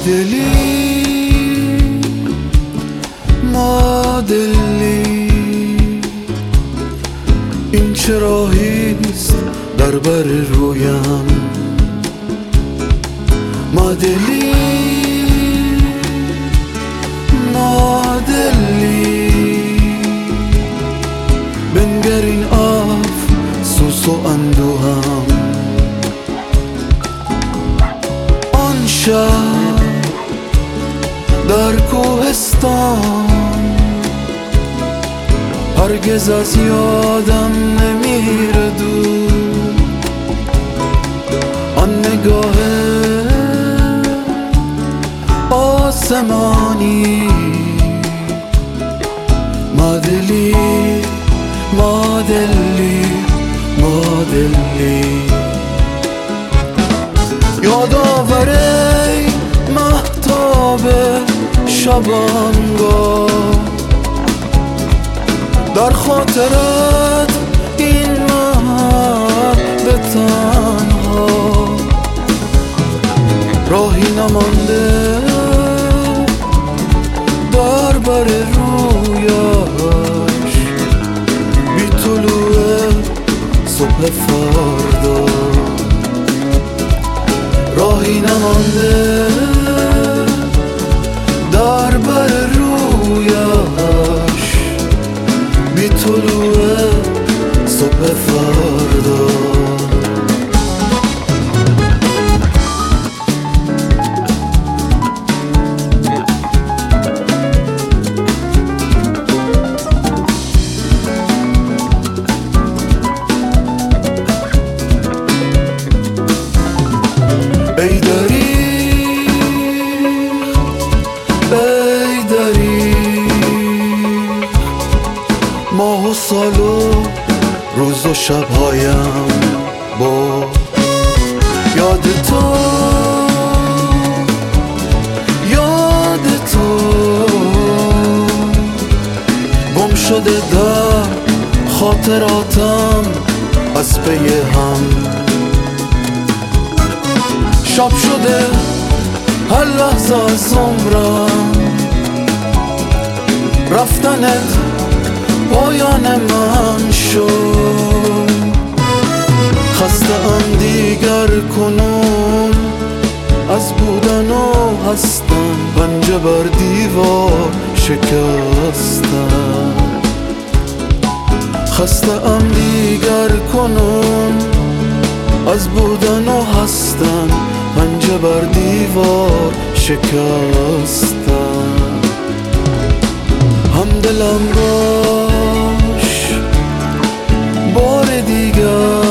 دلی این چه راهیست در بر رویم ما دلی بنگر این افسوس و اندوهم آن شب در کوهستان هرگز از یادم نمیره دور آن نگاه آسمانی ما دلی یادآور مهتاب شبانگاه در خاطرت این مرد تنها راهی نمانده در بر رویش بی طلوع صبح فردا راهی نمانده در بر رویش بی طلوع صبح فردا ای دریغ ماه و سال و روز و شبهایم با یاد تو گم شده در خاطراتم از پی هم شب شده هر لحظه از عمرم رفتنت پایان من شد خسته ام دیگر کنون از بودن و هستم پنجه بر دیوار شکستم خسته ام دیگر کنون از بودن و هستم پنجه بر دیوار شکستم همدلم باش بار دیگر